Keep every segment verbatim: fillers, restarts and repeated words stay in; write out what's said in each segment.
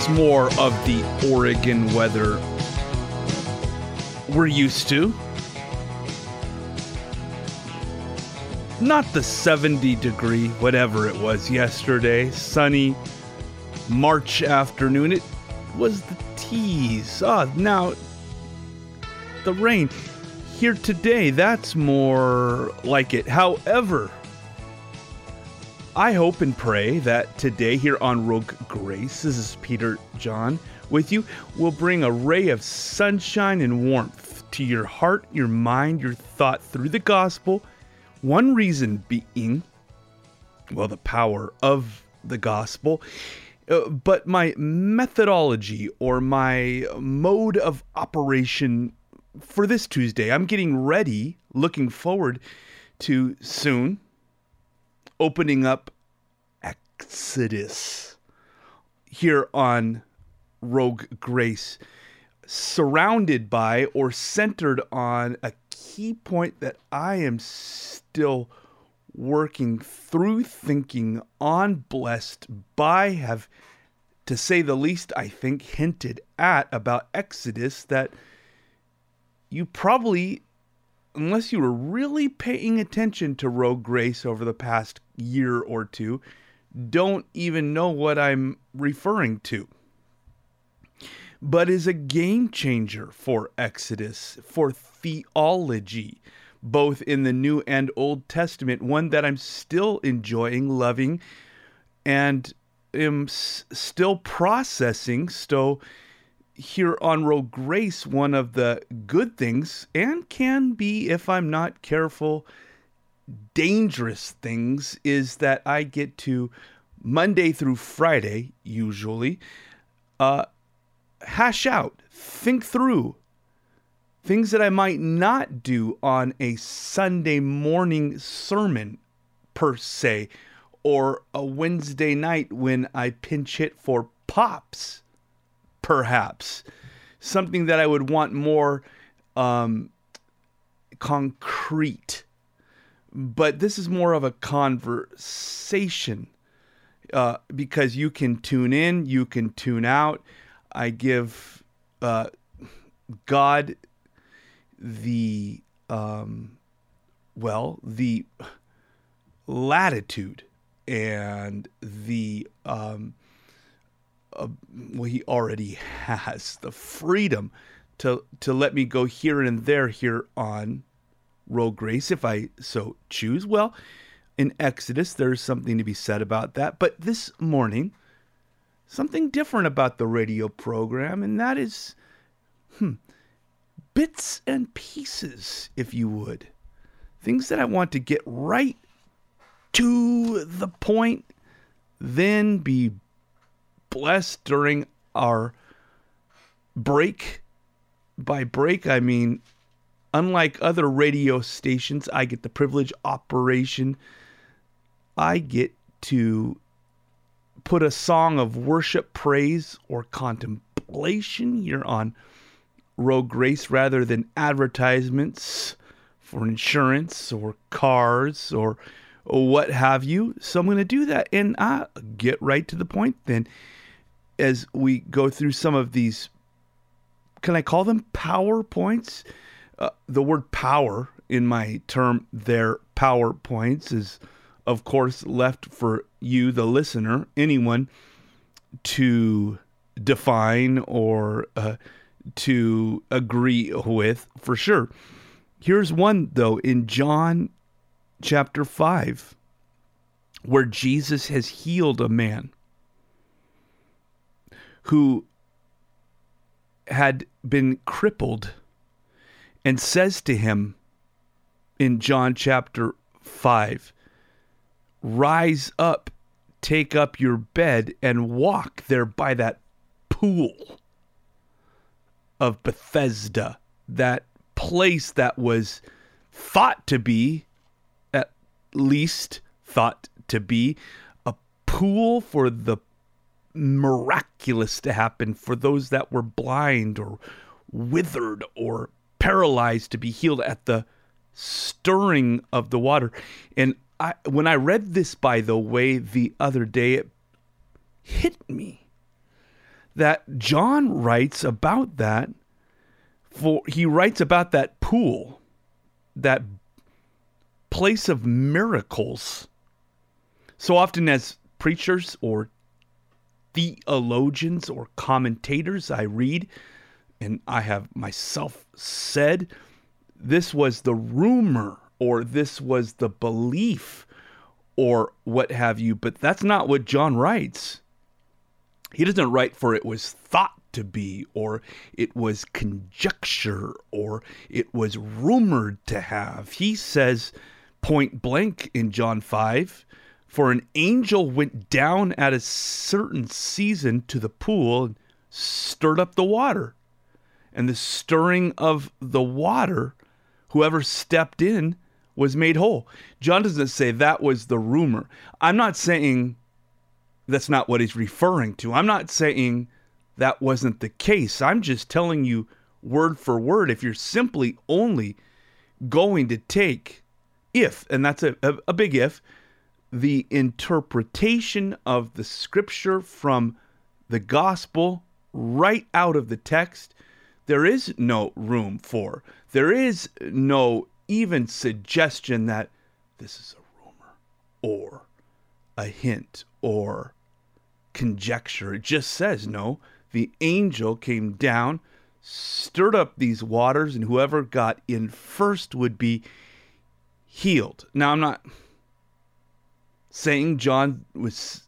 That's more of the Oregon weather we're used to. Not the seventy degree, whatever it was yesterday, sunny March afternoon. It was the tease. Ah, now the rain here today, that's more like it. However, I hope and pray that today here on Rogue Grace, this is Peter John with you, will bring a ray of sunshine and warmth to your heart, your mind, your thought through the gospel. One reason being, well, the power of the gospel, uh, but my methodology or my mode of operation for this Tuesday. I'm getting ready, looking forward to soon opening up Exodus here on Rogue Grace, surrounded by or centered on a key point that I am still working through, thinking on, blessed by, have, to say the least, I think, hinted at about Exodus that you probably, unless you were really paying attention to Rogue Grace over the past year or two, don't even know what I'm referring to. But is a game changer for Exodus, for theology, both in the New and Old Testament, one that I'm still enjoying, loving, and am s- still processing. So here on Rogue Grace, one of the good things, and can be, if I'm not careful, dangerous things, is that I get to, Monday through Friday, usually, uh, hash out, think through things that I might not do on a Sunday morning sermon, per se, or a Wednesday night when I pinch hit for pops. Perhaps something that I would want more um, concrete, but this is more of a conversation uh, because you can tune in, you can tune out. I give uh, God the um, well the latitude and the um, Uh, well, he already has the freedom to to let me go here and there here on Rogue Grace if I so choose. Well, in Exodus, there's something to be said about that. But this morning, something different about the radio program, and that is hmm, bits and pieces, if you would. Things that I want to get right to the point, then be blessed during our break. By break, I mean, unlike other radio stations, I get the privilege operation. I get to put a song of worship, praise, or contemplation here on Rogue Grace rather than advertisements for insurance or cars or, or what have you. So I'm going to do that, and I'll get right to the point then. As we go through some of these, can I call them PowerPoints? Uh, the word power in my term there, PowerPoints, is of course left for you, the listener, anyone, to define or uh, to agree with, for sure. Here's one, though, in John chapter five, where Jesus has healed a man who had been crippled, and says to him in John chapter five, "Rise up, take up your bed, and walk." There by that pool of Bethesda, that place that was thought to be, at least thought to be, a pool for the miraculous to happen, for those that were blind or withered or paralyzed to be healed at the stirring of the water. And I, when I read this, by the way, the other day, it hit me that John writes about that. For he writes about that pool, that place of miracles. So often as preachers or theologians or commentators, I read, and I have myself said, this was the rumor, or this was the belief, or what have you. But that's not what John writes. He doesn't write for it was thought to be, or it was conjecture, or it was rumored to have. He says point blank in John five, for an angel went down at a certain season to the pool and stirred up the water. And the stirring of the water, whoever stepped in was made whole. John doesn't say that was the rumor. I'm not saying that's not what he's referring to. I'm not saying that wasn't the case. I'm just telling you word for word. If you're simply only going to take, if, and that's a, a, a big if, the interpretation of the scripture from the gospel right out of the text, there is no room for, there is no even suggestion that this is a rumor or a hint or conjecture. It just says, no, the angel came down, stirred up these waters, and whoever got in first would be healed. Now, I'm not saying John was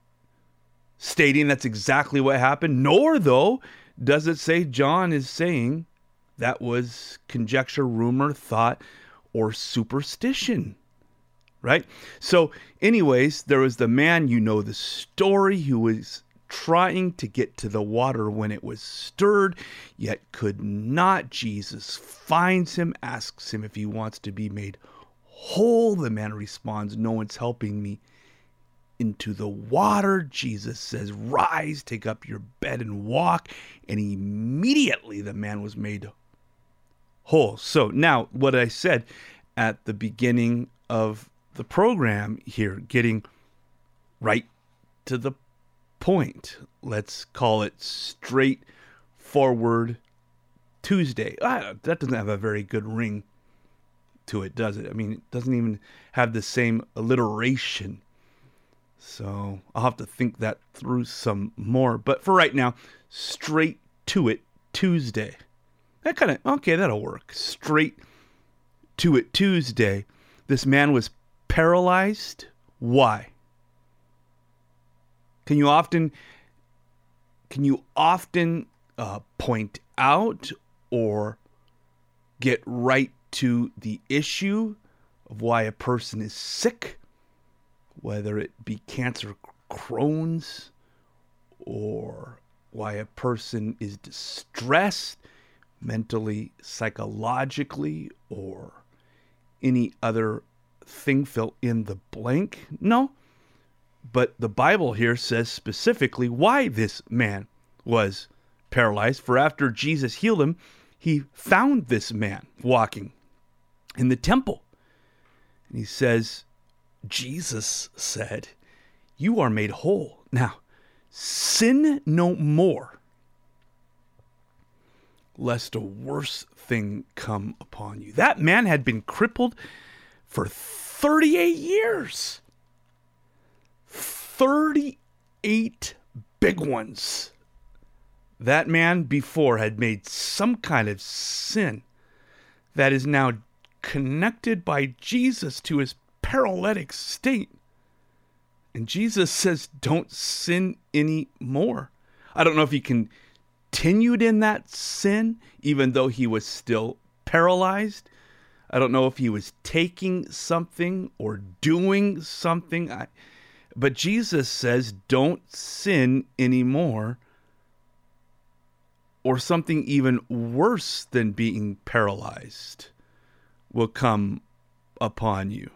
stating that's exactly what happened, nor, though, does it say John is saying that was conjecture, rumor, thought, or superstition, right? So, anyways, there was the man, you know the story, who was trying to get to the water when it was stirred, yet could not. Jesus finds him, asks him if he wants to be made whole. The man responds, no one's helping me into the water. Jesus says, rise, take up your bed and walk. And immediately the man was made whole. So now what I said at the beginning of the program here, getting right to the point. Let's call it straightforward Tuesday. Ah, that doesn't have a very good ring to it, does it? I mean, it doesn't even have the same alliteration. So I'll have to think that through some more. But for right now, straight to it Tuesday. That kind of, okay, that'll work. Straight to it Tuesday. This man was paralyzed. Why? Can you often, can you often uh, point out or get right to the issue of why a person is sick, whether it be cancer, Crohn's, or why a person is distressed mentally, psychologically, or any other thing, fill in the blank? No. But the Bible here says specifically why this man was paralyzed. For after Jesus healed him, he found this man walking in the temple. And he says, Jesus said, you are made whole. Now, sin no more, lest a worse thing come upon you. That man had been crippled for thirty-eight years. thirty-eight big ones. That man before had made some kind of sin that is now connected by Jesus to his paralytic state. And Jesus says, don't sin anymore. I don't know if he continued in that sin, even though he was still paralyzed. I don't know if he was taking something or doing something. I, but Jesus says, don't sin anymore, or something even worse than being paralyzed will come upon you.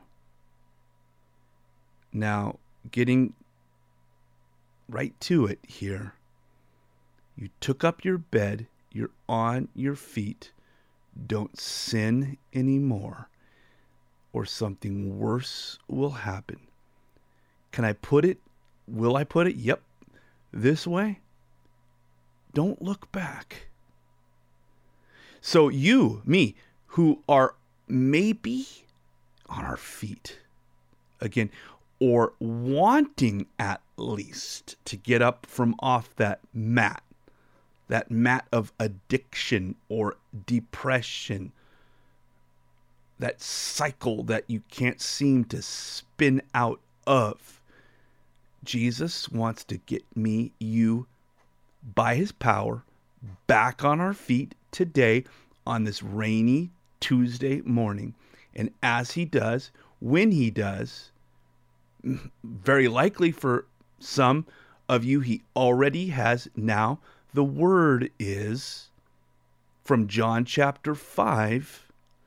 Now, getting right to it here, you took up your bed, you're on your feet, don't sin anymore, or something worse will happen. Can I put it, will I put it, yep, this way? don't look back. So you, me, who are maybe on our feet again, or wanting at least to get up from off that mat, that mat of addiction or depression, that cycle that you can't seem to spin out of. Jesus wants to get me, you, by his power, back on our feet today on this rainy Tuesday morning. And as he does, when he does, very likely for some of you, he already has now. The word is from John chapter five.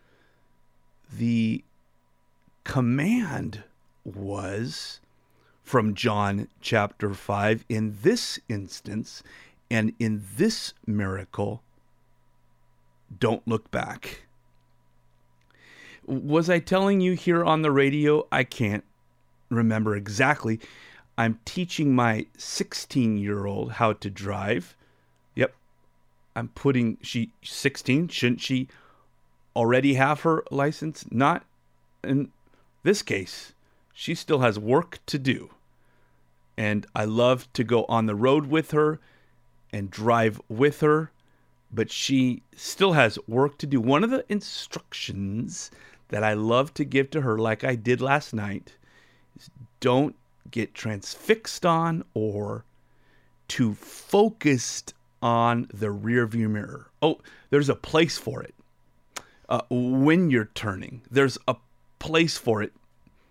The command was from John chapter five in this instance and in this miracle, don't look back. Was I telling you here on the radio? I can't remember exactly. I'm teaching my sixteen-year-old how to drive. Yep. I'm putting, she sixteen, shouldn't she already have her license? Not in this case. She still has work to do. And I love to go on the road with her and drive with her, but she still has work to do. One of the instructions that I love to give to her, like I did last night, is don't get transfixed on or too focused on the rearview mirror. Oh, there's a place for it. Uh, when you're turning, there's a place for it,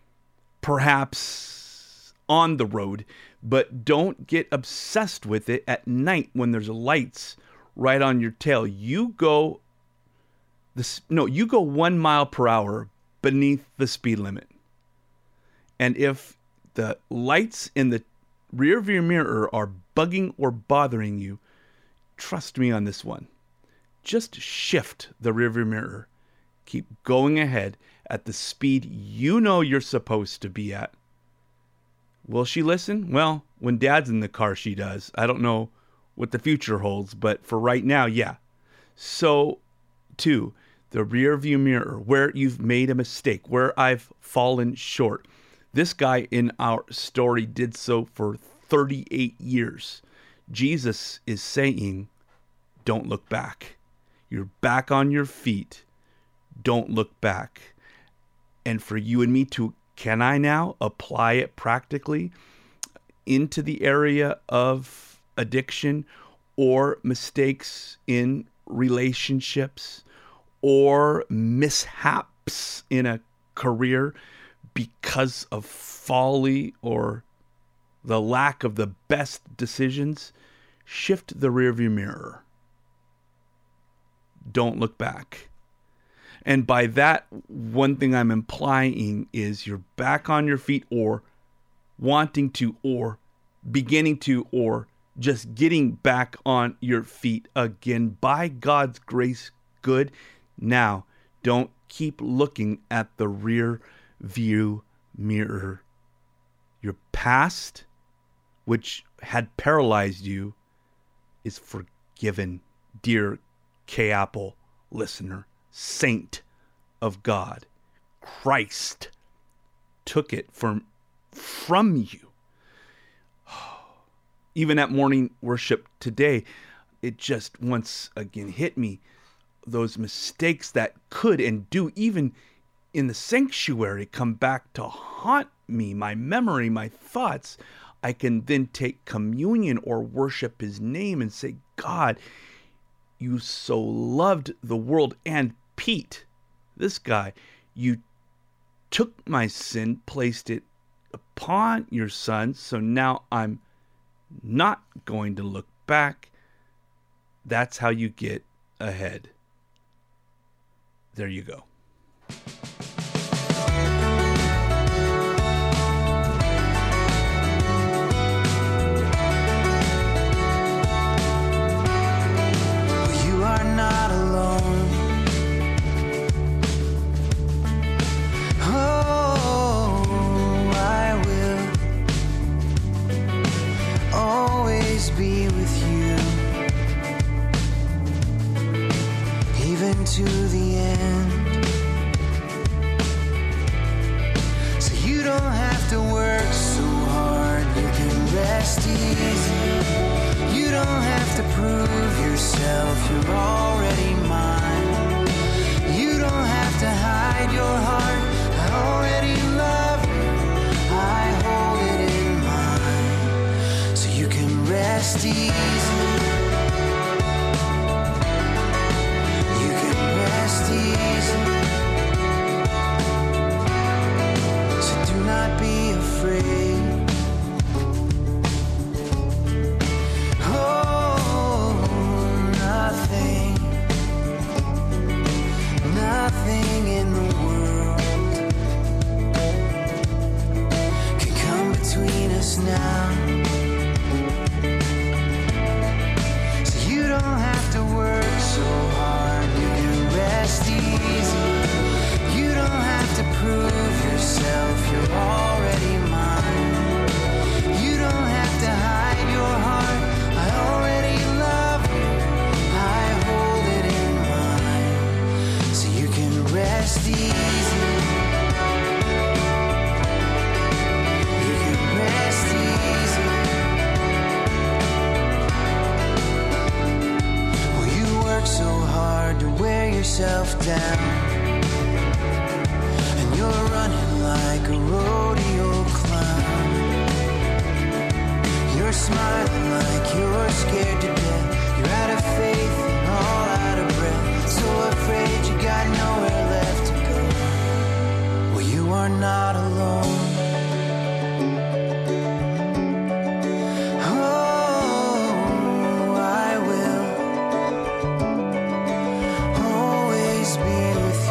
perhaps on the road, but don't get obsessed with it at night when there's lights right on your tail. You go this no, you go one mile per hour beneath the speed limit. And if the lights in the rear view mirror are bugging or bothering you, trust me on this one. Just shift the rear view mirror. Keep going ahead at the speed you know you're supposed to be at. Will she listen? Well, when Dad's in the car, she does. I don't know what the future holds, but for right now, yeah. So, two, the rear view mirror, where you've made a mistake, where I've fallen short. This guy in our story did so for thirty-eight years. Jesus is saying, don't look back. You're back on your feet. Don't look back. And for you and me to, can I now apply it practically into the area of addiction or mistakes in relationships or mishaps in a career because of folly or the lack of the best decisions? Shift the rearview mirror. Don't look back. And by that, one thing I'm implying is you're back on your feet or wanting to or beginning to or just getting back on your feet again by God's grace. Good. Now, don't keep looking at the rear view mirror. Your past, which had paralyzed you, is forgiven, dear K-Apple listener. Saint of God, Christ took it from, from you. Even at morning worship today, it just once again hit me. Those mistakes that could and do, even in the sanctuary, come back to haunt me, my memory, my thoughts. I can then take communion or worship his name and say, God, you so loved the world. And Pete, this guy, you took my sin, placed it upon your son, so now I'm not going to look back. That's how you get ahead. There you go. You are not alone. Be with you. going to the end. So you don't have to work so hard, you can rest easy. You don't have to prove yourself, you're already mine. You don't have to hide your heart, I already love you, I hold it in mine. So you can rest easy. You can rest easy. So do not be afraid. Nothing in the world can come between us now. So you don't have to work so hard, you can rest easy. You don't have to prove yourself, you're already mine. You don't have to hide your heart, I already love you, I hold it in mine. So you can rest easy. You can rest easy. Well, you work so hard to wear yourself down, and you're running like a rodeo clown. You're smiling like you're scared to death. You're out of faith and all out of breath, so afraid you got nowhere left to go. Well, you are not alone. Oh, I will always be with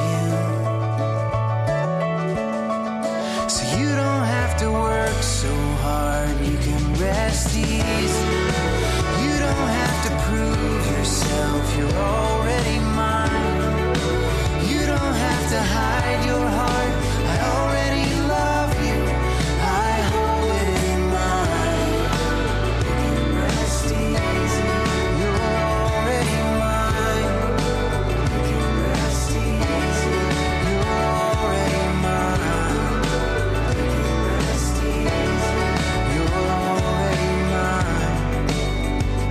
you. So you don't have to work so hard, you can rest easy. You don't have to prove yourself, you're already mine. You don't have to hide your heart, I already love you, I hold it in mine. You can rest easy, you're already mine. You can rest easy, you're already mine. You can rest easy, you're already mine.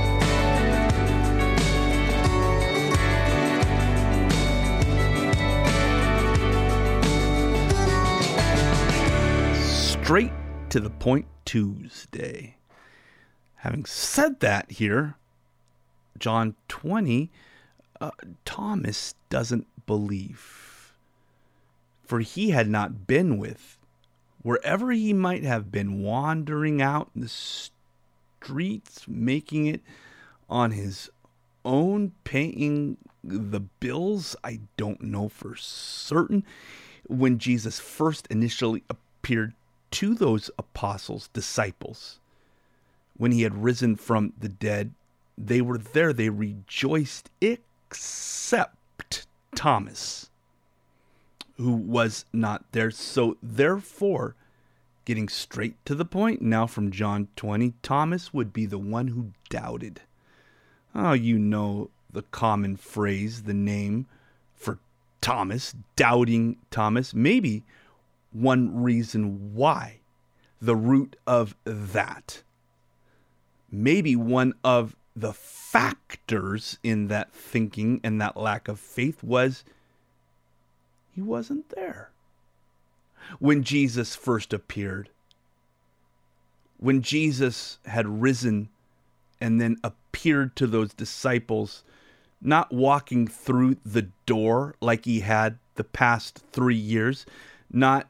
Straight to the point Tuesday. Having said that here, John twenty, uh, Thomas doesn't believe. For he had not been with, wherever he might have been wandering out in the streets, making it on his own, paying the bills, I don't know for certain, when Jesus first initially appeared to those apostles, disciples, when he had risen from the dead, they were there, they rejoiced, except Thomas, who was not there. So therefore, getting straight to the point now from John twenty, Thomas would be the one who doubted. Oh, you know the common phrase, the name for Thomas, doubting Thomas. Maybe one reason why, the root of that. Maybe one of the factors in that thinking and that lack of faith was he wasn't there when Jesus first appeared. When Jesus had risen and then appeared to those disciples, not walking through the door like he had the past three years, not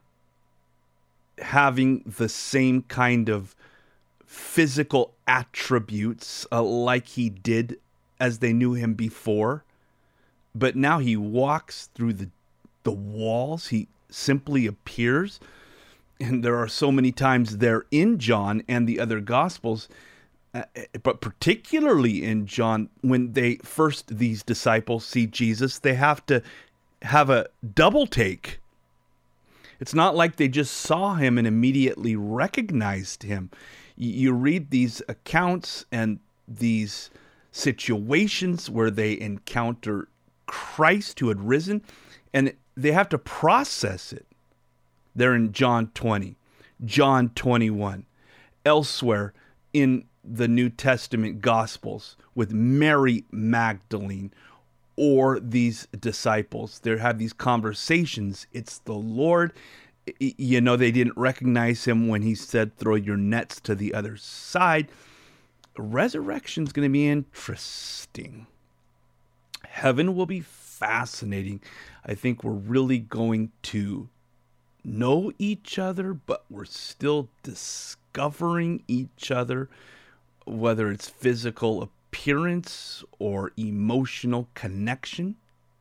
having the same kind of physical attributes uh, like he did as they knew him before, but now he walks through the the walls. He simply appears, and there are so many times there in John and the other Gospels, uh, but particularly in John, when they first these disciples see Jesus, they have to have a double take. It's not like they just saw him and immediately recognized him. You read these accounts and these situations where they encounter Christ who had risen, and they have to process it. They're in John twenty, John twenty-one, elsewhere in the New Testament Gospels with Mary Magdalene or these disciples. They have these conversations. It's the Lord. You know, they didn't recognize him when he said, throw your nets to the other side. Resurrection's going to be interesting. Heaven will be fascinating. I think we're really going to know each other, but we're still discovering each other, whether it's physical appearance or emotional connection.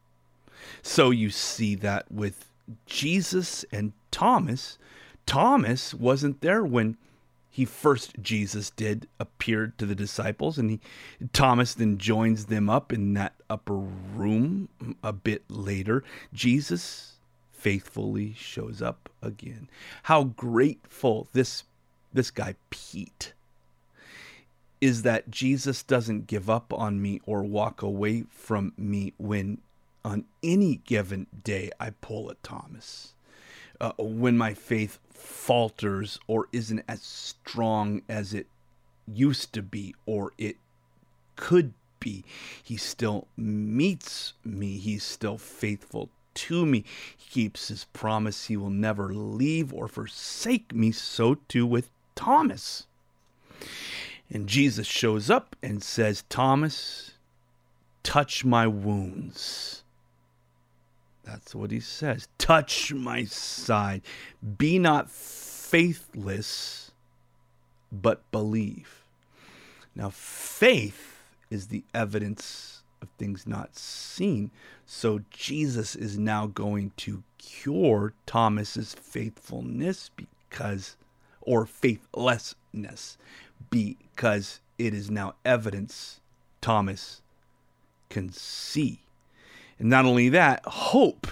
So you see that with Jesus and Thomas. Thomas wasn't there when he first, Jesus did, appeared to the disciples, and he, Thomas then joins them up in that upper room a bit later. Jesus faithfully shows up again. How grateful this, this guy, Pete, is that Jesus doesn't give up on me or walk away from me when on any given day I pull a Thomas. Uh, when my faith falters or isn't as strong as it used to be or it could be, he still meets me. He's still faithful to me. He keeps his promise. He will never leave or forsake me. So too with Thomas. And Jesus shows up and says, Thomas, touch my wounds. That's what he says. Touch my side. Be not faithless, but believe. Now, faith is the evidence of things not seen. So Jesus is now going to cure Thomas's faithfulness because, or faithlessness, because it is now evidence Thomas can see. And not only that, hope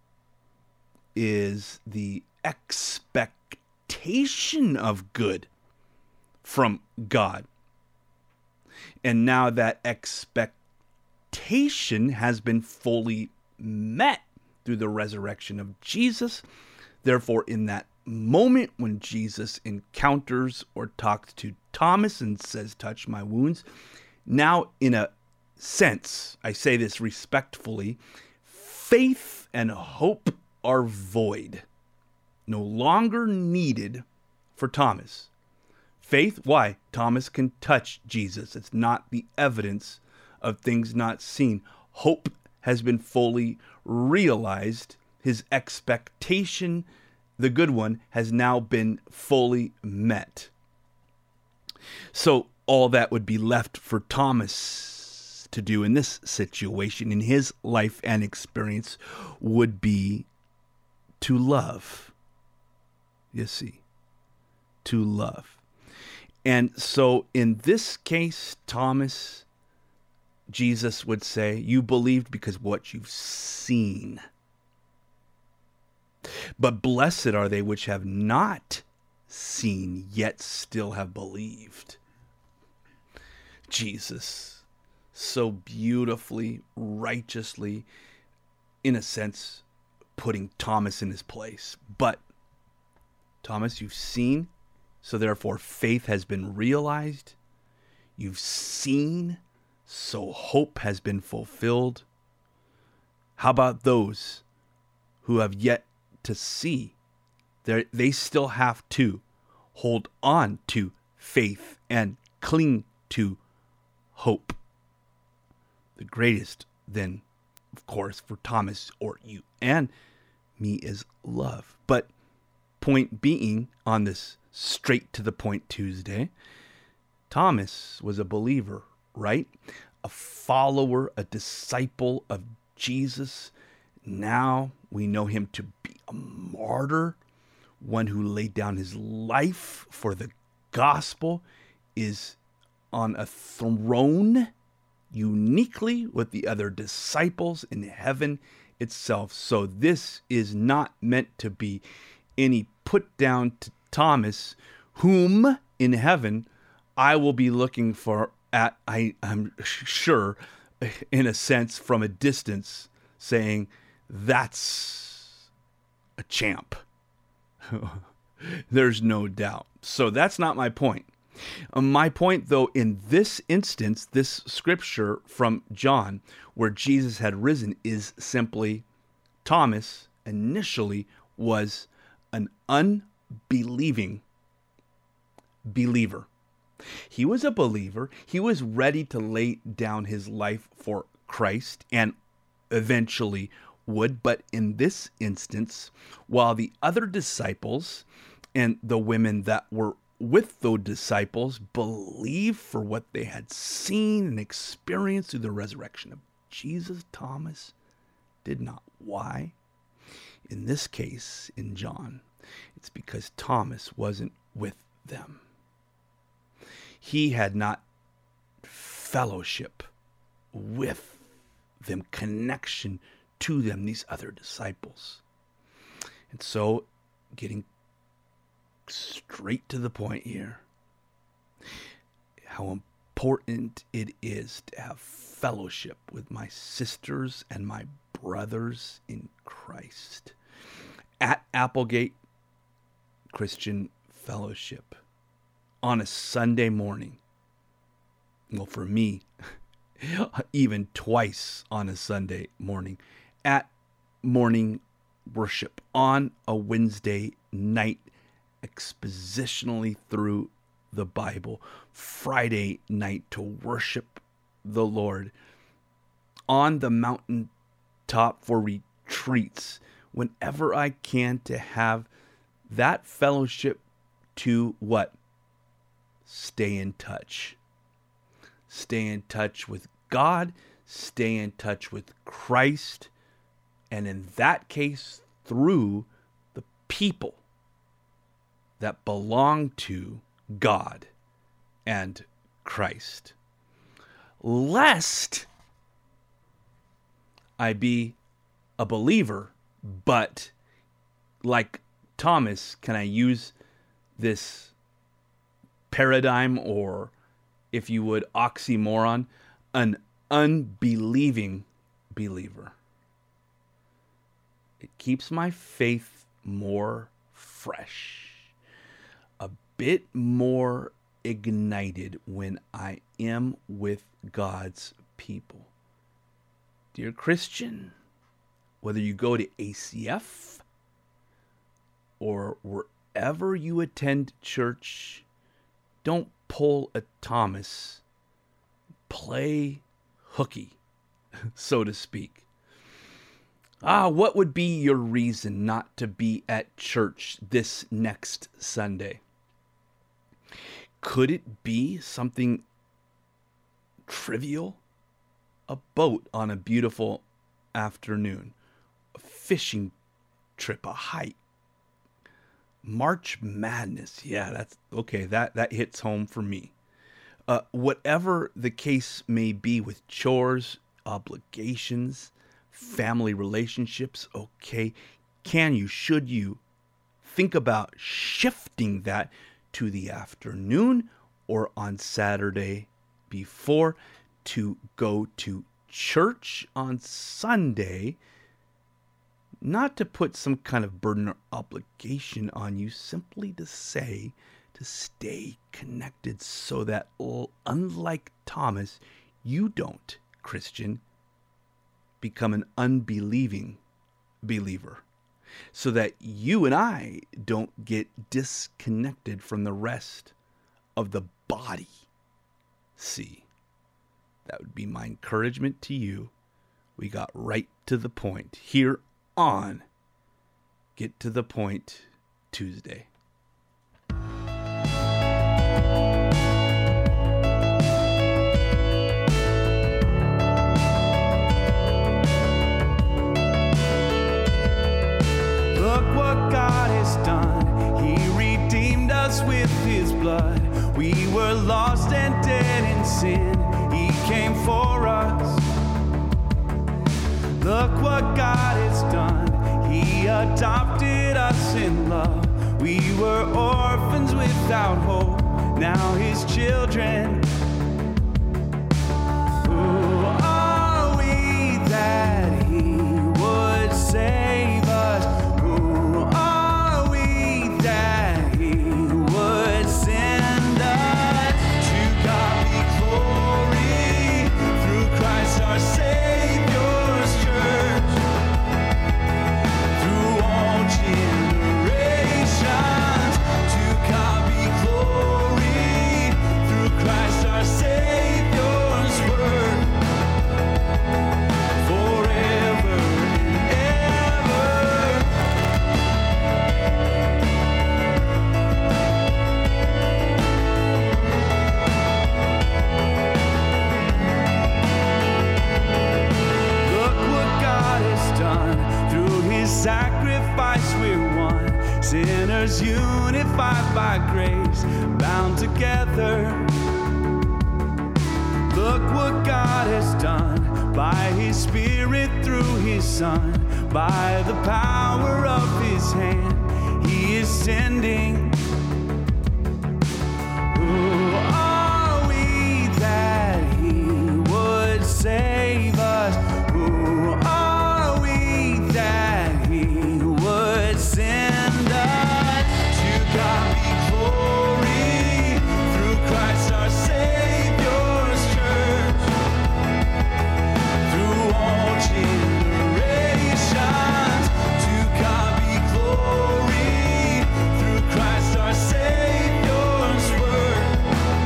is the expectation of good from God. And now that expectation has been fully met through the resurrection of Jesus. Therefore, in that moment when Jesus encounters or talks to Thomas and says, touch my wounds, now in a sense, I say this respectfully, faith and hope are void, no longer needed for Thomas. Faith, why? Thomas can touch Jesus. It's not the evidence of things not seen. Hope has been fully realized. His expectation, the good one, has now been fully met. So all that would be left for Thomas to do in this situation, in his life and experience, would be to love. You see, to love. And so in this case, Thomas, Jesus would say, you believed because of what you've seen. But blessed are they which have not seen, yet still have believed. Jesus so beautifully, righteously, in a sense, putting Thomas in his place. But, Thomas, you've seen, so therefore faith has been realized. You've seen, so hope has been fulfilled. How about those who have yet to see? They're, they still have to hold on to faith and cling to hope. The greatest, then, of course, for Thomas or you and me is love. But point being, on this straight to the point Tuesday, Thomas was a believer, right? A follower, a disciple of Jesus. Now we know him to be a martyr, one who laid down his life for the gospel, is on a throne uniquely with the other disciples in heaven itself. So this is not meant to be any put down to Thomas, whom in heaven I will be looking for at, I, I'm sure, in a sense, from a distance, saying, that's a champ. There's no doubt. So that's not my point. Um, my point, though, in this instance, this scripture from John, where Jesus had risen, is simply Thomas initially was an unbelieving believer. He was a believer. He was ready to lay down his life for Christ and eventually would. But in this instance, while the other disciples and the women that were with those disciples believed for what they had seen and experienced through the resurrection of Jesus, Thomas did not. Why? In this case, in John, it's because Thomas wasn't with them. He had not fellowship with them, connection to them, these other disciples. And so, getting straight to the point here, how important it is to have fellowship with my sisters and my brothers in Christ at Applegate Christian Fellowship on a Sunday morning. Well, for me, even twice on a Sunday morning, at morning worship on a Wednesday night, expositionally through the Bible, Friday night to worship the Lord, on the mountaintop for retreats, whenever I can, to have that fellowship to what? Stay in touch. Stay in touch with God, stay in touch with Christ, and in that case, through the people that belong to God and Christ. Lest I be a believer, but like Thomas, can I use this paradigm, or if you would, oxymoron, an unbelieving believer? It keeps my faith more fresh, a bit more ignited when I am with God's people. Dear Christian, whether you go to A C F or wherever you attend church, don't pull a Thomas, play hooky, so to speak. Ah, what would be your reason not to be at church this next Sunday? Could it be something trivial? A boat on a beautiful afternoon, a fishing trip, a hike, March Madness. Yeah, that's okay. That, that hits home for me. Uh, whatever the case may be with chores, obligations, family relationships, okay, can you, should you think about shifting that to the afternoon or on Saturday before to go to church on Sunday? Not to put some kind of burden or obligation on you, simply to say, to stay connected so that, unlike Thomas, you don't, Christian, become an unbelieving believer. So that you and I don't get disconnected from the rest of the body. See, that would be my encouragement to you. We got right to the point here on Get to the Point Tuesday. Look what God has done. He redeemed us with his blood. We were lost and dead in sin. He came for us. Look what God has done. He adopted us in love. We were orphans without hope, now his children. Who are his sacrifice we're one. Sinners unified by grace, bound together. Look what God has done by his Spirit through his Son. By the power of his hand, he is sending. Who are we that he would save us? Who are we that he would send us? To God be glory through Christ our Savior's church, through all generations. To God be glory through Christ our Savior's work,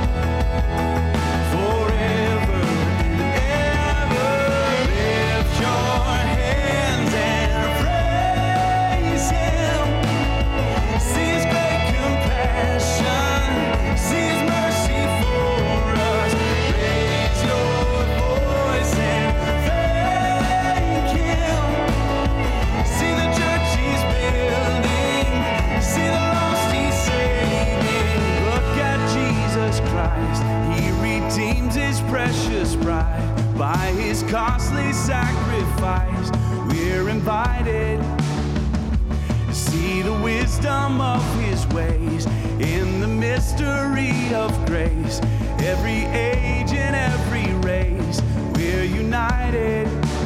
forever and ever. Lift your hands and praise him. See his great compassion, see his mercy for us. Raise your voice and thank him. See the church he's building, see the lost he's saving. Look at Jesus Christ, he redeems his precious bride. By his costly sacrifice, we're invited to see the wisdom of his ways in the mystery of grace. Every age and every race, we're united.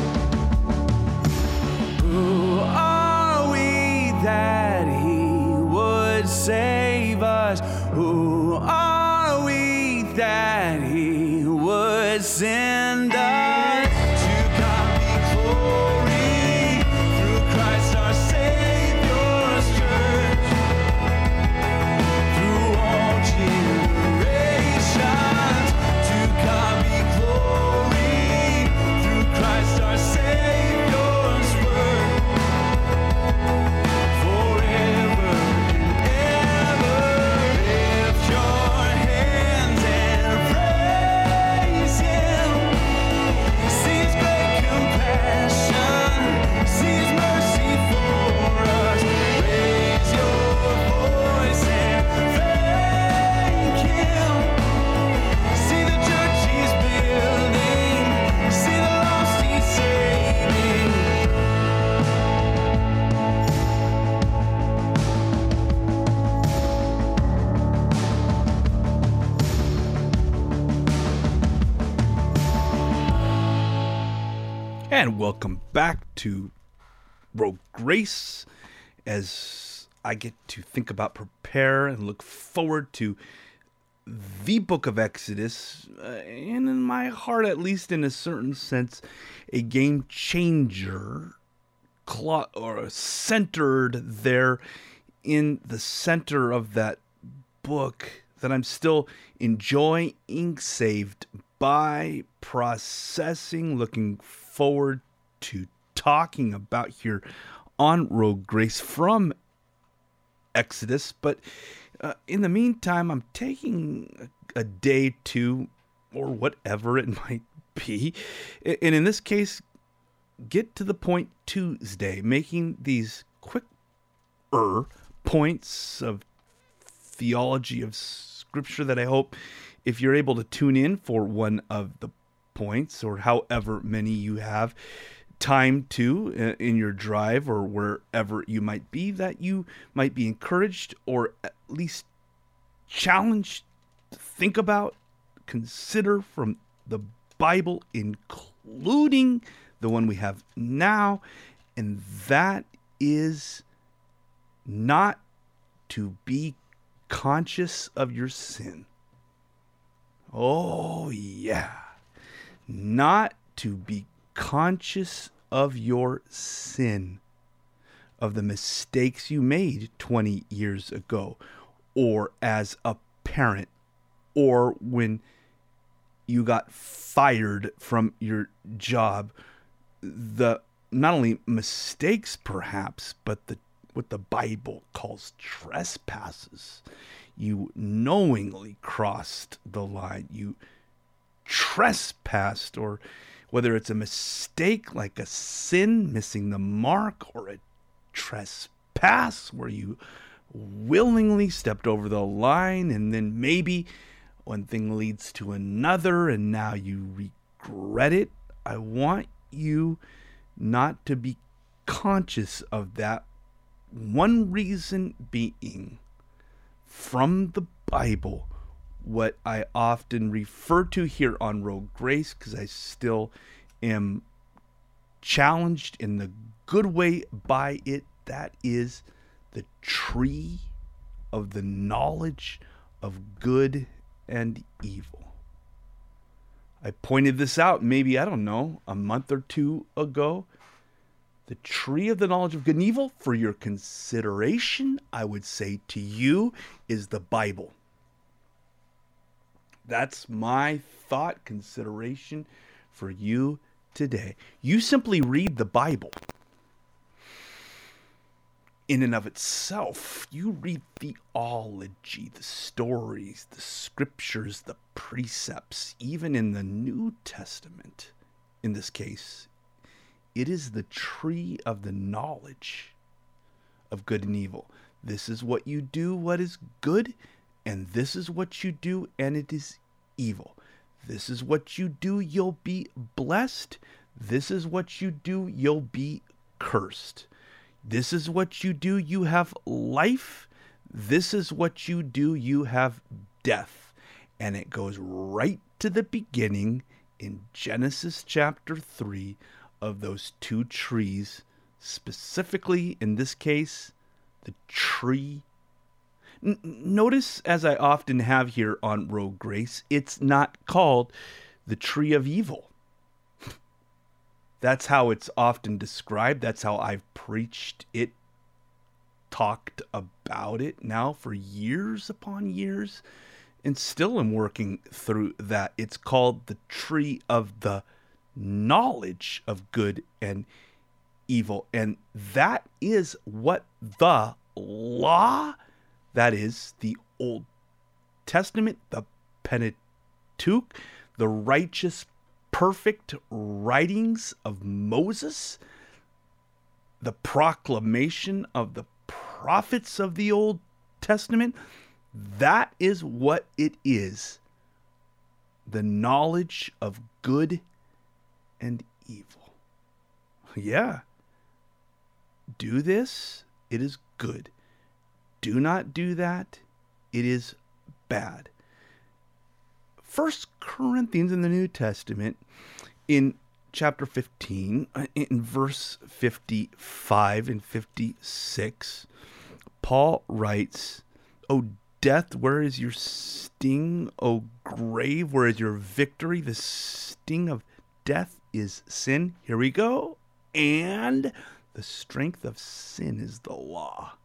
Who are we that he would save us? Who are we that he would send us? To God be glory through Christ our Savior's church, through all generations. To God be glory through Christ our Savior's work, forever and ever. Lift your hands and praise him. See his great compassion, see his mercy for us. Raise your voice and thank him. See the church he's building, see the lost he's saving. And welcome back to Rogue Grace, as I get to think about, prepare, and look forward to the book of Exodus, uh, and in my heart, at least in a certain sense, a game changer, clo- or centered there in the center of that book that I'm still enjoying, saved by, processing, looking forward to talking about here on Rogue Grace from Exodus. But uh, in the meantime, I'm taking a, a day, two, or whatever it might be, and in this case, get to the point Tuesday, making these quick er points of theology of Scripture that I hope, if you're able to tune in for one of the points, or however many you have time to in your drive or wherever you might be, that you might be encouraged or at least challenged to think about, consider from the Bible, including the one we have now, and that is not to be conscious of your sin. Oh, yeah. Not to be conscious of your sin, of the mistakes you made twenty years ago, or as a parent, or when you got fired from your job. The not only mistakes perhaps, but the what the Bible calls trespasses. You knowingly crossed the line. You trespassed, or whether it's a mistake like a sin, missing the mark, or a trespass, where you willingly stepped over the line, and then maybe one thing leads to another, and now you regret it. I want you not to be conscious of that. One reason being, from the Bible, what I often refer to here on Rogue Grace, because I still am challenged in the good way by it, that is the tree of the knowledge of good and evil. I pointed this out maybe, I don't know, a month or two ago. The tree of the knowledge of good and evil, for your consideration, I would say to you, is the Bible. That's my thought consideration for you today. You simply read the Bible. In and of itself, you read theology, the stories, the scriptures, the precepts, even in the New Testament. In this case, it is the tree of the knowledge of good and evil. This is what you do, what is good, and this is what you do, and it is evil. This is what you do, you'll be blessed. This is what you do, you'll be cursed. This is what you do, you have life. This is what you do, you have death. And it goes right to the beginning in Genesis chapter three of those two trees, specifically in this case, the tree. N- notice, as I often have here on Rogue Grace, it's not called the tree of evil. That's how it's often described. That's how I've preached it, talked about it now for years upon years, and still am working through that. It's called the tree of the knowledge of good and evil. And that is what the law, that is the Old Testament, the Pentateuch, the righteous, perfect writings of Moses, the proclamation of the prophets of the Old Testament, that is what it is. The knowledge of good and evil. Yeah. Do this, it is good. Do not do that, it is bad. First Corinthians in the New Testament, in chapter fifteen, in verse fifty-five and fifty-six, Paul writes, "O death, where is your sting? O grave, where is your victory? The sting of death is sin." Here we go. "And the strength of sin is the law."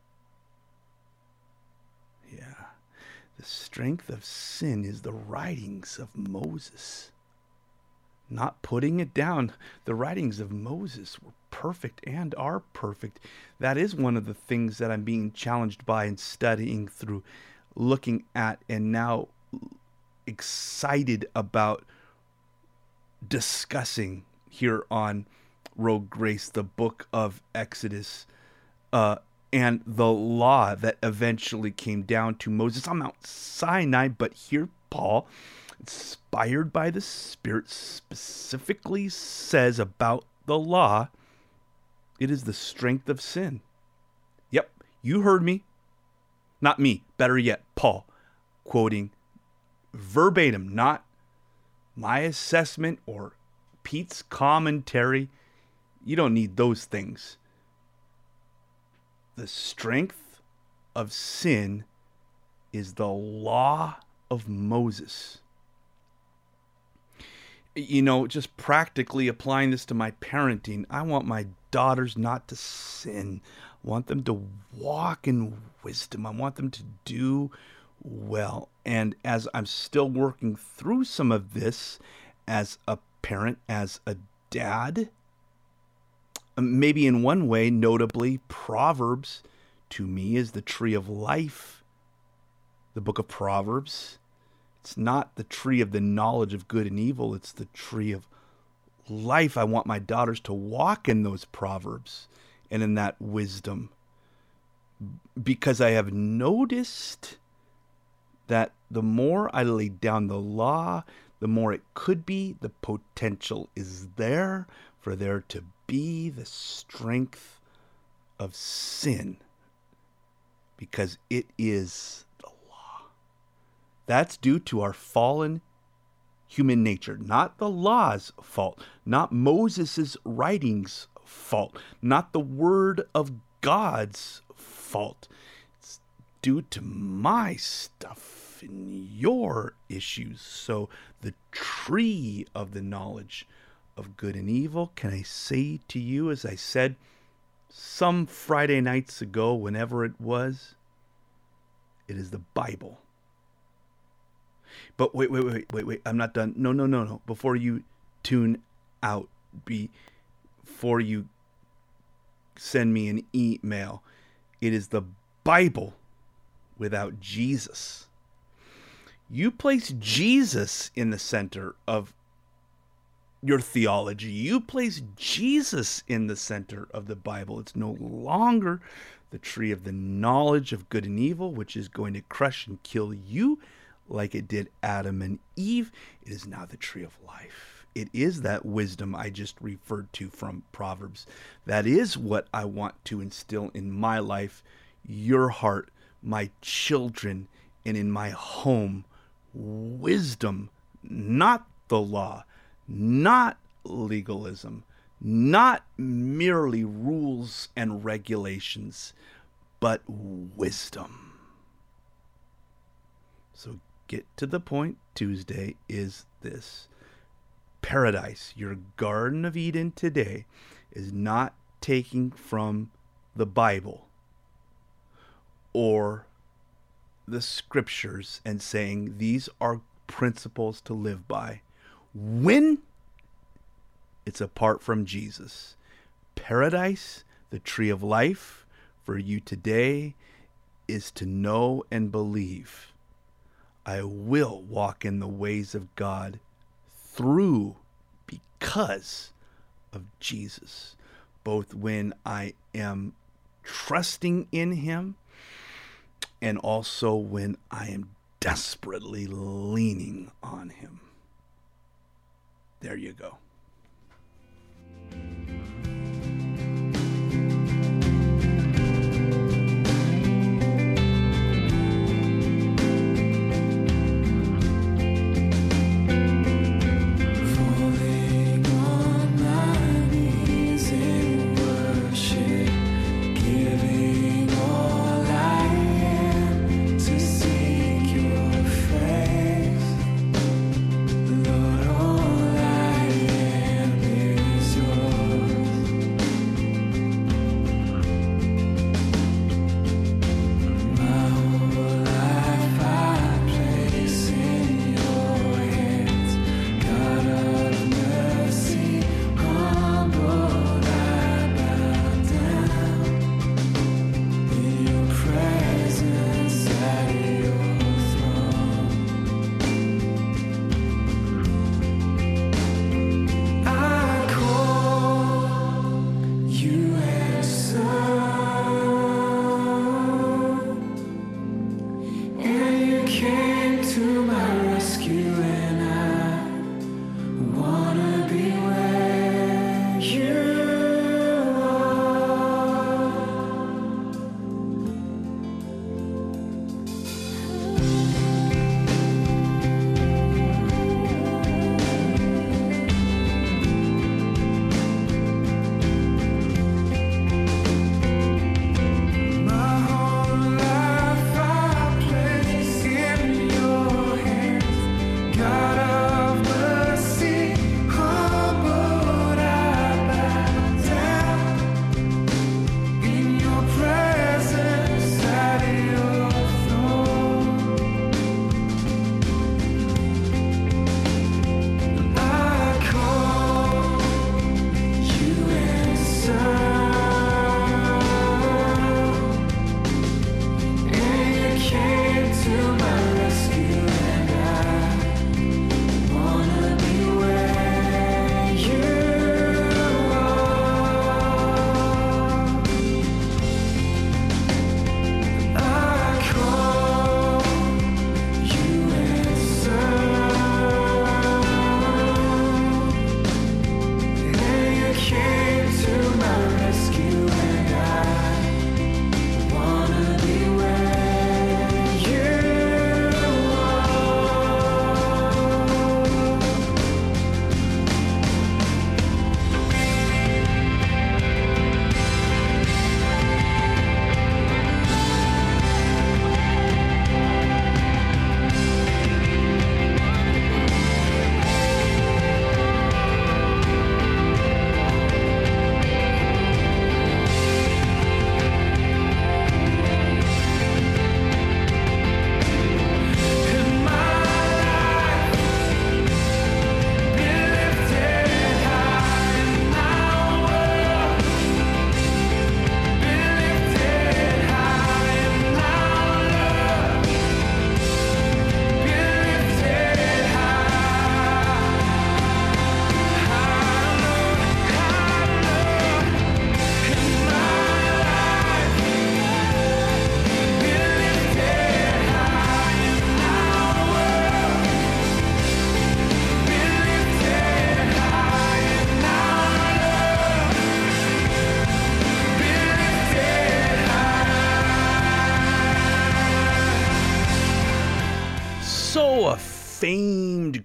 Yeah. The strength of sin is the writings of Moses. Not putting it down. The writings of Moses were perfect and are perfect. That is one of the things that I'm being challenged by and studying through, looking at, and now excited about discussing here on Rogue Grace, the book of Exodus, uh, and the law that eventually came down to Moses on Mount Sinai. But here Paul, inspired by the Spirit, specifically says about the law, it is the strength of sin. Yep, you heard me. Not me, better yet, Paul, quoting verbatim, not my assessment or Pete's commentary. You don't need those things. The strength of sin is the law of Moses. You know, just practically applying this to my parenting, I want my daughters not to sin. I want them to walk in wisdom. I want them to do well. And as I'm still working through some of this as a parent, as a dad, maybe in one way, notably, Proverbs to me is the tree of life. The book of Proverbs. It's not the tree of the knowledge of good and evil. It's the tree of life. I want my daughters to walk in those Proverbs, and in that wisdom, because I have noticed that the more I lay down the law, the more it could be, the potential is there for there to be the strength of sin, because it is the law. That's due to our fallen human nature, not the law's fault, not Moses' writings' fault, not the word of God's fault. It's due to my stuff and your issues. So the tree of the knowledge of good and evil, can I say to you, as I said some Friday nights ago, whenever it was, it is the Bible. But wait, wait, wait, wait, wait, I'm not done. No, no, no, no. Before you tune out, before you send me an email, it is the Bible without Jesus. You place Jesus in the center of your theology. You place Jesus in the center of the Bible. It's no longer the tree of the knowledge of good and evil, which is going to crush and kill you like it did Adam and Eve. It is now the tree of life. It is that wisdom I just referred to from Proverbs. That is what I want to instill in my life, your heart, my children, and in my home. Wisdom, not the law, not legalism, not merely rules and regulations, but wisdom. So get to the point. Tuesday is this. Paradise, your Garden of Eden today, is not taking from the Bible or the scriptures and saying these are principles to live by when it's apart from Jesus. Paradise, the tree of life for you today, is to know and believe I will walk in the ways of God through because of Jesus, both when I am trusting in him and also when I am desperately leaning on him. There you go. Lord, all I am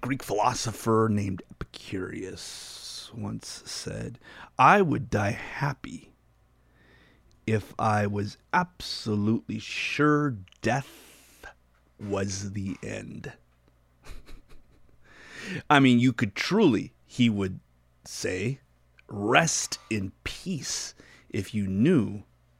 Greek philosopher named Epicurus once said, "I would die happy if I was absolutely sure death was the end." I mean, you could truly, he would say, rest in peace if you knew,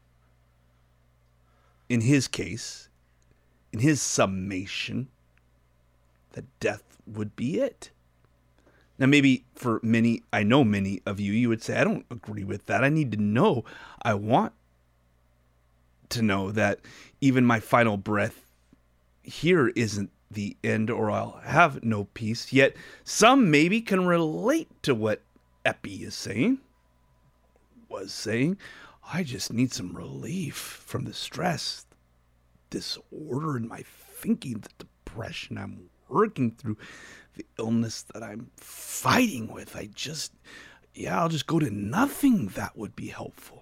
in his case, in his summation, that death would be it. Now, maybe for many, I know many of you, you would say, I don't agree with that. I need to know. I want to know that even my final breath here isn't the end, or I'll have no peace. Yet some maybe can relate to what Epi is saying, was saying. I just need some relief from the stress, disorder in my thinking, the depression I'm working through, the illness that I'm fighting with. I just, yeah, I'll just go to nothing that would be helpful.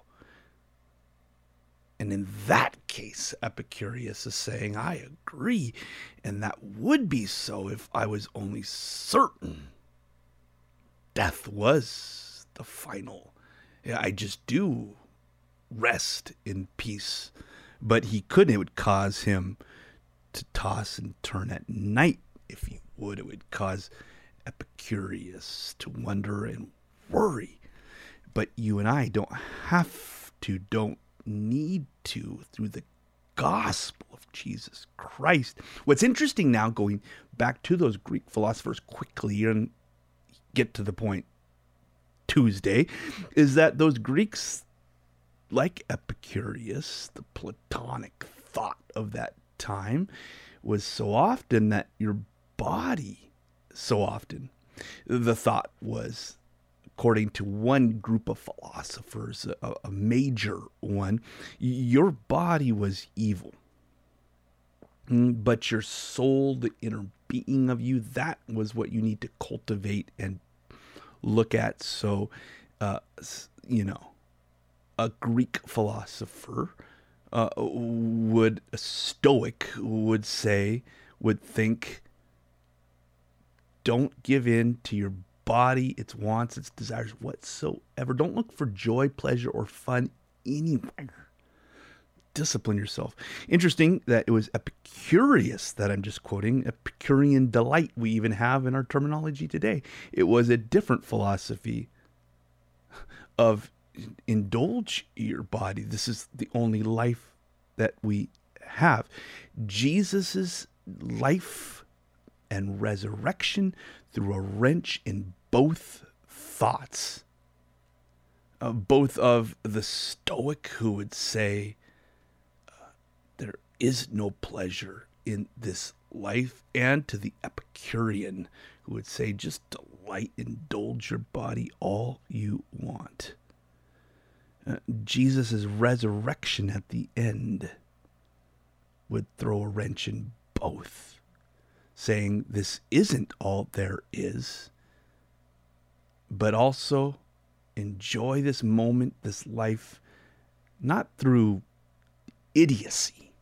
And in that case, Epicurus is saying, I agree, and that would be so if I was only certain death was the final. Yeah, I just do rest in peace. But he couldn't. It would cause him to toss and turn at night, if he would. It would cause Epicurus to wonder and worry. But you and I don't have to, don't need to, through the gospel of Jesus Christ. What's interesting now, going back to those Greek philosophers quickly and get to the point Tuesday, is that those Greeks, like Epicurus, the Platonic thought of that time, was so often that your body, so often, the thought was, according to one group of philosophers, a, a major one, your body was evil. But your soul, the inner being of you, that was what you need to cultivate and look at. So, uh, you know, a Greek philosopher uh, would, a Stoic would say, would think, don't give in to your body, its wants, its desires, whatsoever. Don't look for joy, pleasure, or fun anywhere. Discipline yourself. Interesting that it was Epicurus that I'm just quoting, Epicurean delight we even have in our terminology today. It was a different philosophy of indulge your body. This is the only life that we have. Jesus's life and resurrection threw a wrench in both thoughts. Uh, both of the Stoic, who would say uh, there is no pleasure in this life, and to the Epicurean, who would say just delight, indulge your body all you want. Uh, Jesus' resurrection at the end would throw a wrench in both, saying this isn't all there is, but also enjoy this moment, this life, not through idiocy,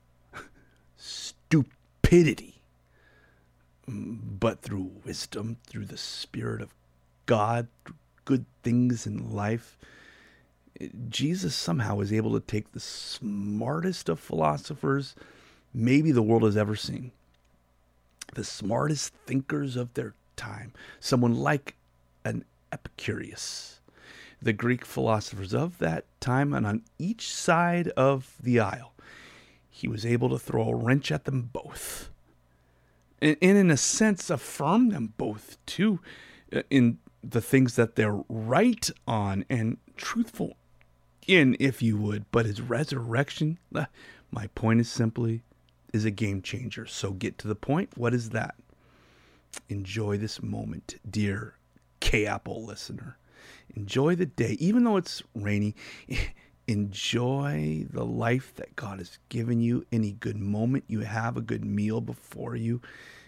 stupidity, but through wisdom, through the Spirit of God, through good things in life. Jesus somehow was able to take the smartest of philosophers maybe the world has ever seen, the smartest thinkers of their time, someone like an Epicurus, the Greek philosophers of that time, and on each side of the aisle, he was able to throw a wrench at them both. And, and in a sense, affirm them both, too, in the things that they're right on and truthful in, if you would. But his resurrection, my point is simply, is a game changer. So get to the point. What is that? Enjoy this moment, dear K-Apple listener. Enjoy the day, even though it's rainy. Enjoy the life that God has given you. Any good moment you have, a good meal before you.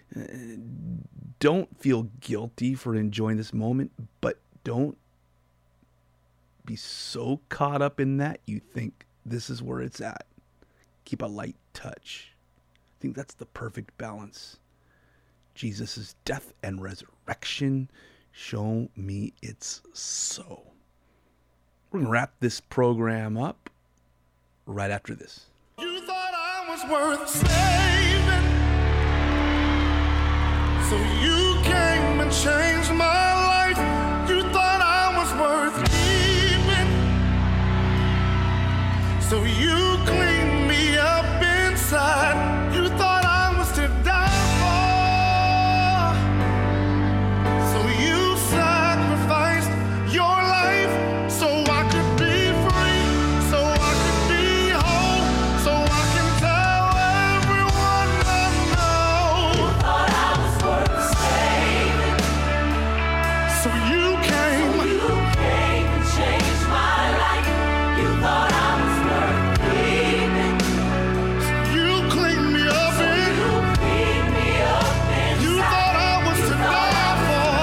Don't feel guilty for enjoying this moment, but don't be so caught up in that you think this is where it's at. Keep a light touch. I think that's the perfect balance. Jesus' death and resurrection. Show me it's so. We're going to wrap this program up right after this. You thought I was worth saving, so you came and changed my life. You thought I was worth keeping, so you cleaned me up inside. You thought I was to die for, so you sacrificed your life so I could be free, so I could be whole, so I can tell everyone I know. You thought I was worth saving, so you came, so you came and changed my life. You thought I was worth keeping, so you cleaned me up, so in. You cleaned me up inside. You thought I was to die for,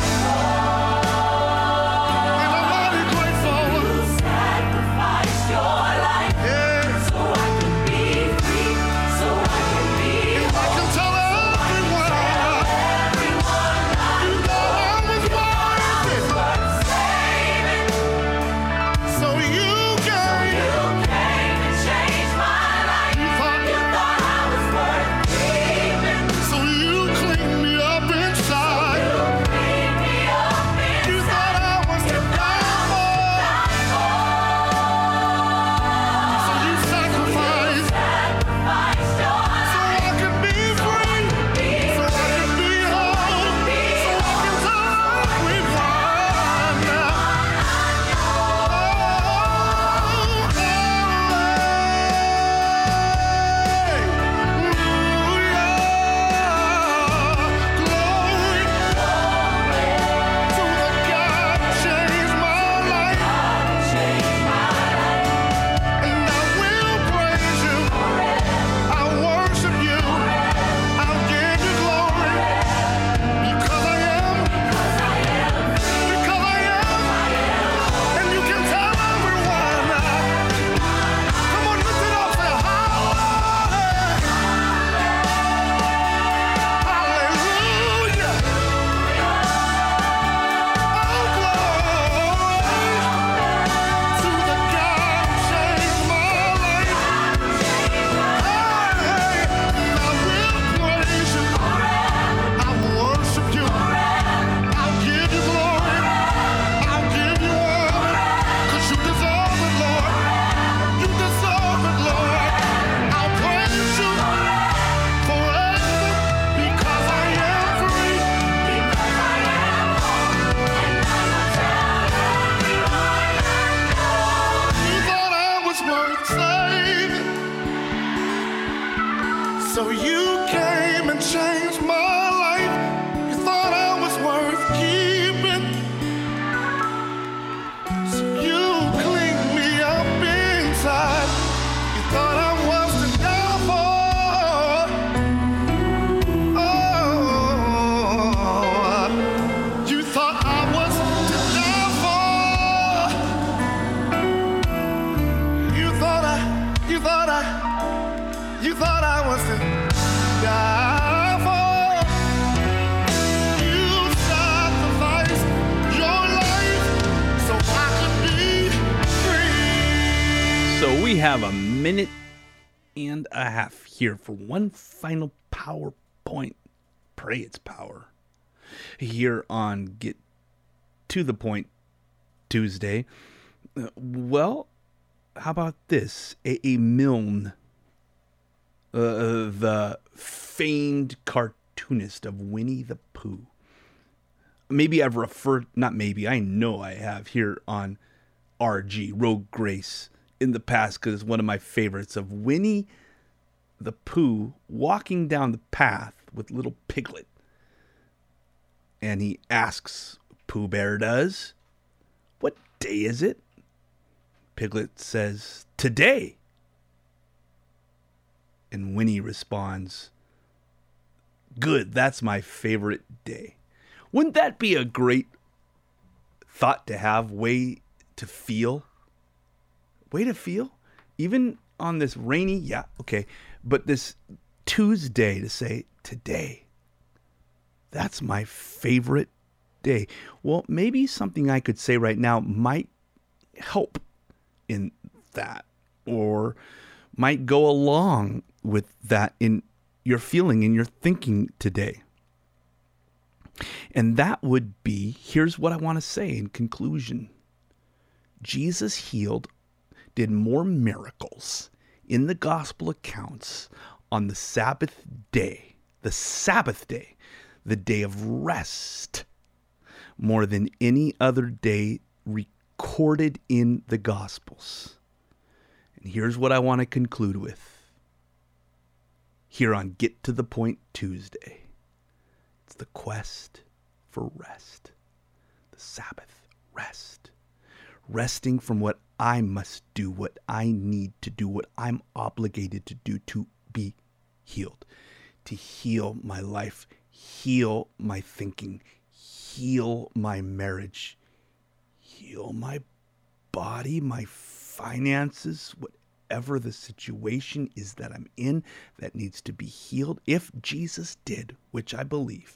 and I'm mighty grateful. You sacrificed your life, yeah, so I could be free, so I could be whole. I can tell everyone, everyone you thought I was worth it, saving, so you came, so you came and changed my life. You thought, you thought I was worth keeping, so you cleaned me up inside. You cleaned me up inside. You thought I was to die for, so you sacrificed, sacrificed your life, so I could be free, so I could be whole, so I can tell everyone now. So you came and changed my life. You thought I was worth keeping, so you cleaned me up inside. You thought I was to die for. Oh, you thought I was to die for. You thought I, you thought I, you thought I was to die for. You sacrificed your life so I could be free. So we have a minute and a half here for one final PowerPoint. Pray it's power. Here on Get to the Point Tuesday. Uh, Well, how about this? A, a Milne, uh, the famed cartoonist of Winnie the Pooh. Maybe I've referred, not maybe, I know I have here on R G, Rogue Grace, in the past because it's one of my favorites of Winnie the Pooh walking down the path with little Piglet. And he asks, Pooh Bear does, what day is it? Piglet says, today. And Winnie responds, good, that's my favorite day. Wouldn't that be a great thought to have, way to feel? Way to feel? Even on this rainy, yeah, okay, but this Tuesday to say, today. That's my favorite day. Well, maybe something I could say right now might help in that, or might go along with that in your feeling, in your thinking today. And that would be, here's what I want to say in conclusion. Jesus healed, did more miracles in the gospel accounts on the Sabbath day, the Sabbath day, the day of rest, more than any other day recorded in the Gospels. And here's what I want to conclude with here on Get to the Point Tuesday. It's the quest for rest, the Sabbath rest, resting from what I must do, what I need to do, what I'm obligated to do to be healed, to heal my life, heal my thinking, heal my marriage, heal my body, my finances, whatever the situation is that I'm in that needs to be healed. If Jesus did, which I believe,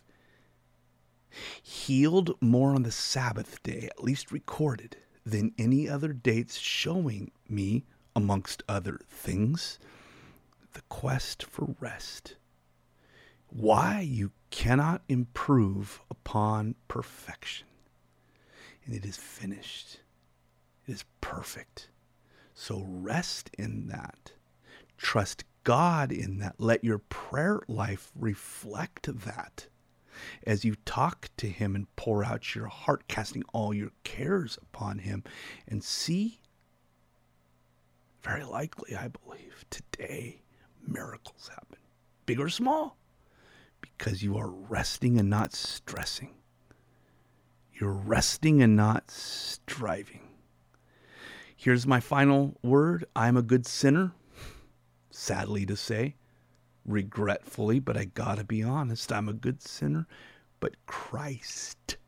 healed more on the Sabbath day, at least recorded, than any other dates, showing me, amongst other things, the quest for rest. Why you cannot improve upon perfection. And it is finished. It is perfect. So rest in that. Trust God in that. Let your prayer life reflect that. As you talk to him and pour out your heart, casting all your cares upon him, and see, very likely, I believe, today, miracles happen, big or small, because you are resting and not stressing. You're resting and not striving. Here's my final word. I'm a good sinner, sadly to say. Regretfully, but I gotta be honest, I'm a good sinner, but Christ,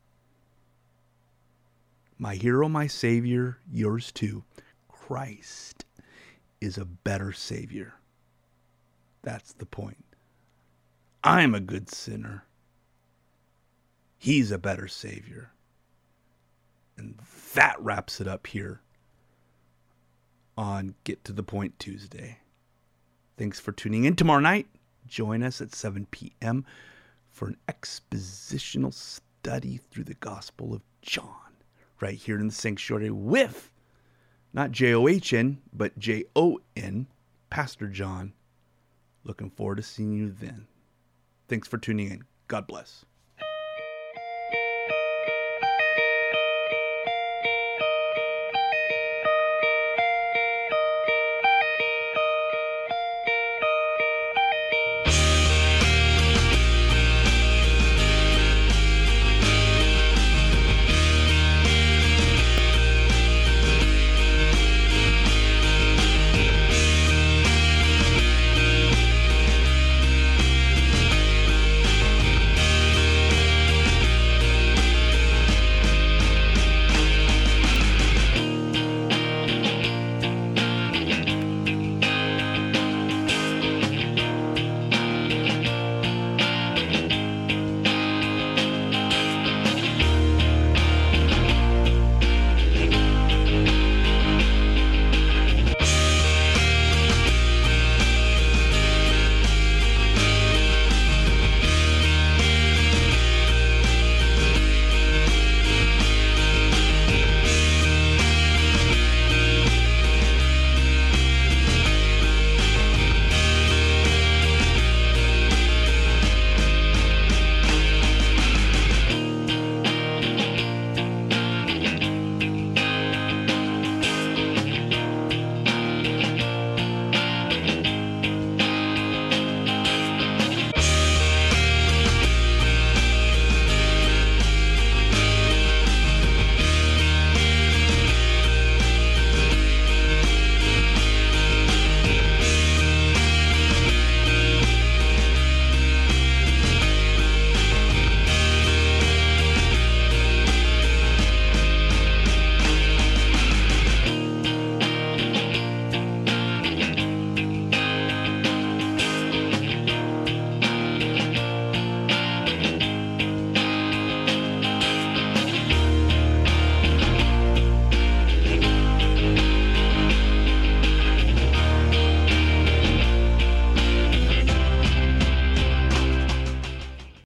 my hero, my savior, yours too, Christ is a better savior. That's the point. I'm a good sinner. He's a better savior. And that wraps it up here on Get to the Point Tuesday. Thanks for tuning in. Tomorrow night, join us at seven p.m. for an expositional study through the Gospel of John, right here in the sanctuary with, not J O H N, but J O N, Pastor John. Looking forward to seeing you then. Thanks for tuning in. God bless.